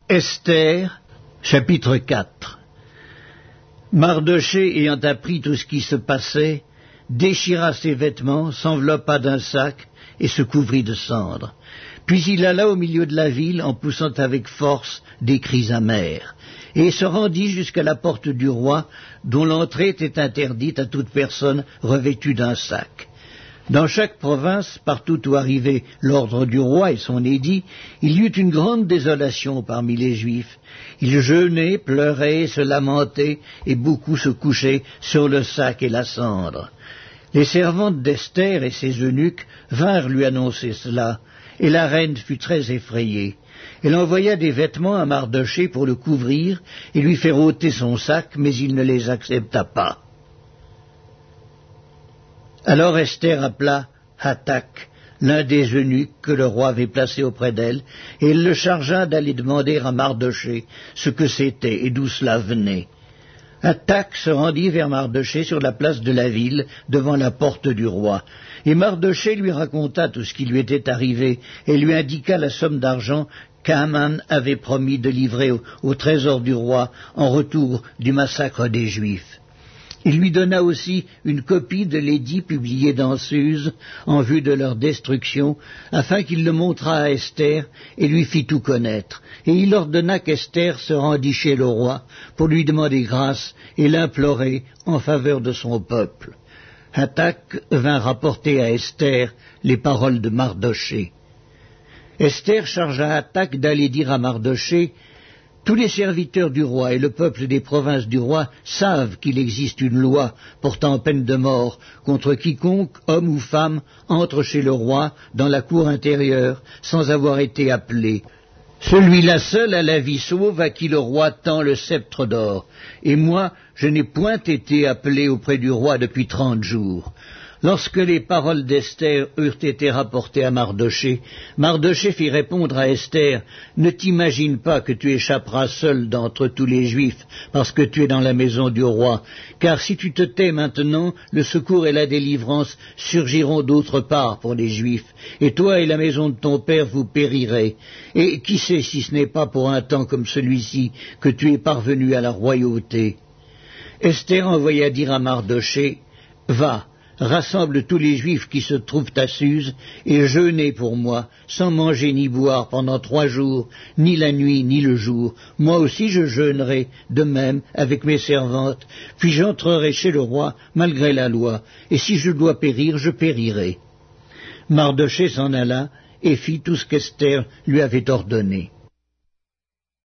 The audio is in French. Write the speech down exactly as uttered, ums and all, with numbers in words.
Esther, chapitre quatre. Mardochée, ayant appris tout ce qui se passait, déchira ses vêtements, s'enveloppa d'un sac et se couvrit de cendres. Puis il alla au milieu de la ville en poussant avec force des cris amers, et se rendit jusqu'à la porte du roi, dont l'entrée était interdite à toute personne revêtue d'un sac. Dans chaque province, partout où arrivait l'ordre du roi et son édit, il y eut une grande désolation parmi les Juifs. Ils jeûnaient, pleuraient, se lamentaient, et beaucoup se couchaient sur le sac et la cendre. Les servantes d'Esther et ses eunuques vinrent lui annoncer cela, et la reine fut très effrayée. Elle envoya des vêtements à Mardochée pour le couvrir et lui faire ôter son sac, mais il ne les accepta pas. Alors Esther appela Hattak, l'un des eunuques que le roi avait placé auprès d'elle, et elle le chargea d'aller demander à Mardochée ce que c'était et d'où cela venait. Hattak se rendit vers Mardochée sur la place de la ville, devant la porte du roi, et Mardochée lui raconta tout ce qui lui était arrivé, et lui indiqua la somme d'argent qu'Haman avait promis de livrer au, au trésor du roi en retour du massacre des Juifs. Il lui donna aussi une copie de l'édit publié dans Suse en vue de leur destruction, afin qu'il le montrât à Esther et lui fit tout connaître. Et il ordonna qu'Esther se rendît chez le roi pour lui demander grâce et l'implorer en faveur de son peuple. Hattak vint rapporter à Esther les paroles de Mardochée. Esther chargea Hattak d'aller dire à Mardochée: tous les serviteurs du roi et le peuple des provinces du roi savent qu'il existe une loi portant peine de mort contre quiconque, homme ou femme, entre chez le roi dans la cour intérieure sans avoir été appelé. Celui-là seul a la vie sauve à qui le roi tend le sceptre d'or. Et moi, je n'ai point été appelé auprès du roi depuis trente jours. Lorsque les paroles d'Esther eurent été rapportées à Mardochée, Mardochée fit répondre à Esther: ne t'imagine pas que tu échapperas seul d'entre tous les Juifs, parce que tu es dans la maison du roi, car si tu te tais maintenant, le secours et la délivrance surgiront d'autre part pour les Juifs, et toi et la maison de ton père vous périrez. Et qui sait si ce n'est pas pour un temps comme celui-ci que tu es parvenu à la royauté. Esther envoya dire à Mardochée: va, rassemble tous les Juifs qui se trouvent à Suse, et jeûnez pour moi, sans manger ni boire pendant trois jours, ni la nuit ni le jour. Moi aussi je jeûnerai, de même avec mes servantes, puis j'entrerai chez le roi, malgré la loi, et si je dois périr, je périrai. Mardochée s'en alla, et fit tout ce qu'Esther lui avait ordonné.